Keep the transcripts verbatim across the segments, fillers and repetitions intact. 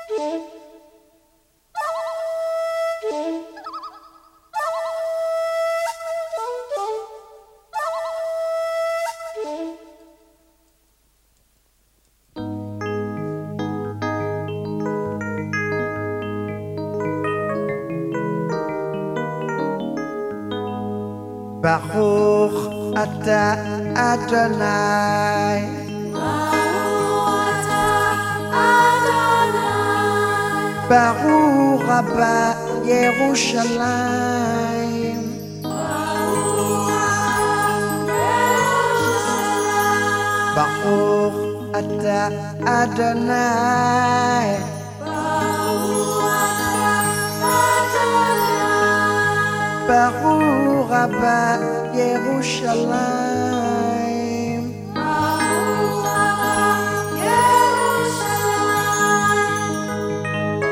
Baruch Ata Adonai. Baruch Ata Adonai. Baruch Rabba Yerushalayim. Baruch Ata Adonai. Baruch Rabba Yerushalayim. Baruch Rabba Yerushalayim.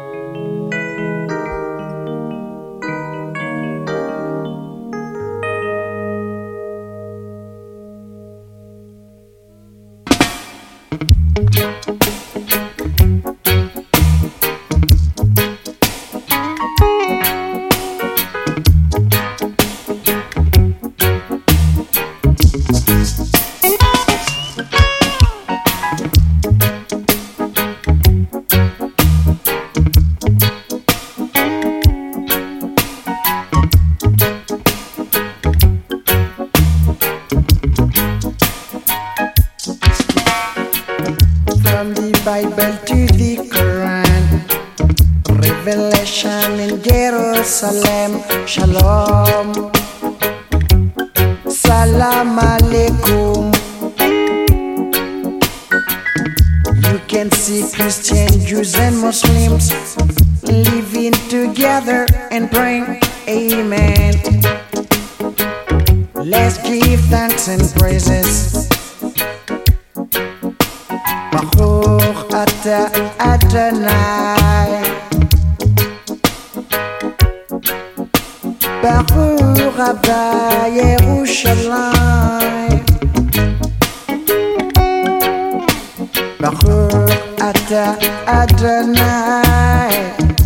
From the Bible to the Quran, Revelation in Jerusalem, Shalom, Salam Alaikum. You can see Christians, Jews and Muslims living together and praying, Amen. Let's give thanks and praises. Baruch Ata Adonai. Baruch Rabba Yerushalayim. Baruch Ata Adonai.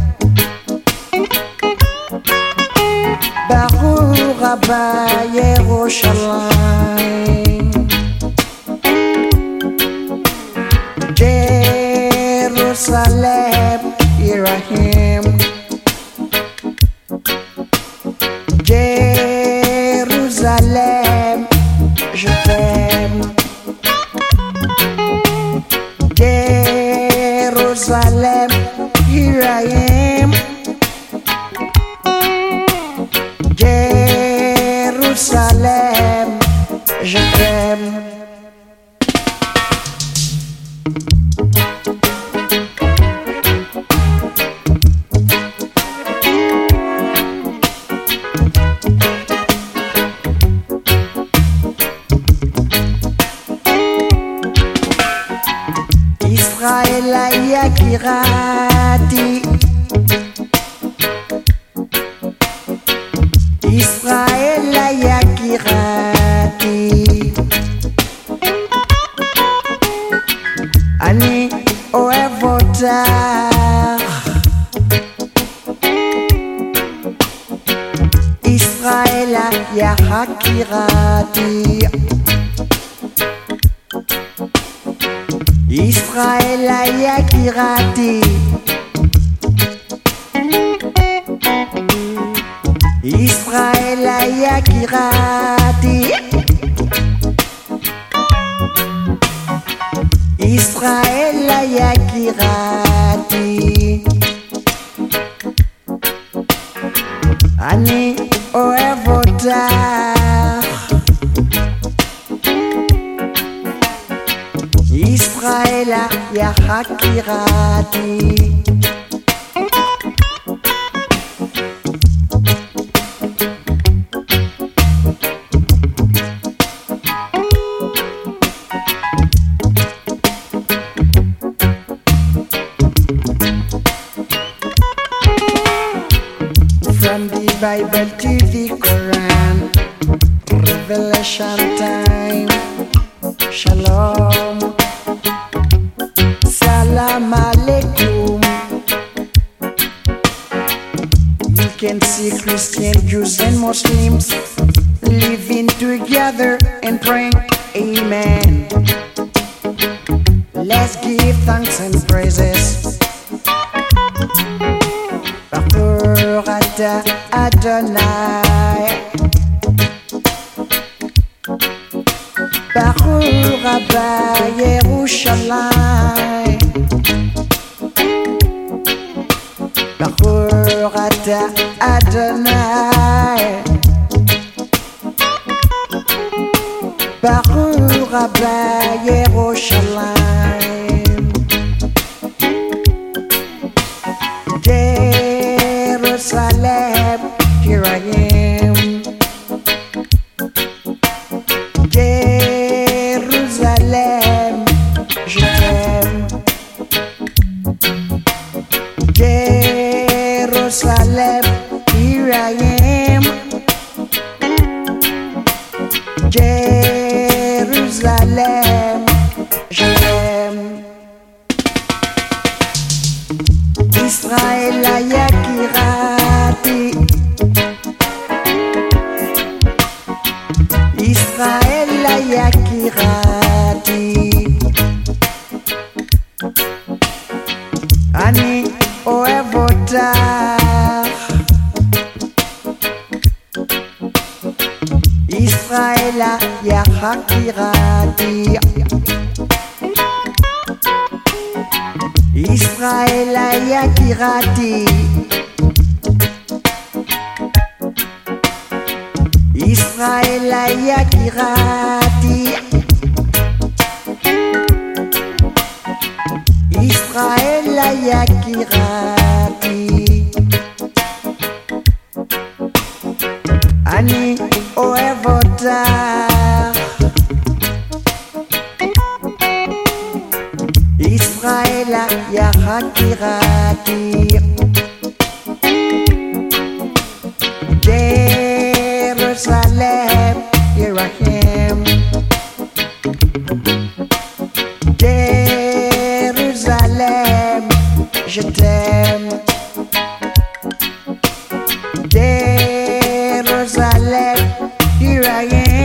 Baruch Rabba Yerushalayim. Jerusalem, here I am. Jerusalem, je t'aime. Jerusalem, here I am. Jerusalem, je t'aime. Israël Yakirati. Israël Yakirati. Ani Oevotar. Israël Yakirati. Israël Yakirati. Israël Yakirati. Israël Yakirati. Ani Oevotar. Israël Yakirati. From the Bible to the Quran, Revelation time, Shalom, Salam Alaikum. can see Christians, Jews, and Muslims living together and praying, Amen. Let's give thanks and praises. Baruch atah Adonai, Baruch Abba Yerushalayim, Baruch atah Adonai, Baruch Abba Yerushalayim. Jerusalem, here I am. Jerusalem, je t'aime. Jerusalem, here I am. Jerusalem, je t'aime. Israël Yakirati, Israël Yakirati, Ani Oevotar, Israël Yakirati, Israël Yakirati, Israël Yakirati, Israël Yakirati, Ani Oevotar, Israël Yakirati, Jerusalem, here I am. Jerusalem, je t'aime. Jerusalem, here I am.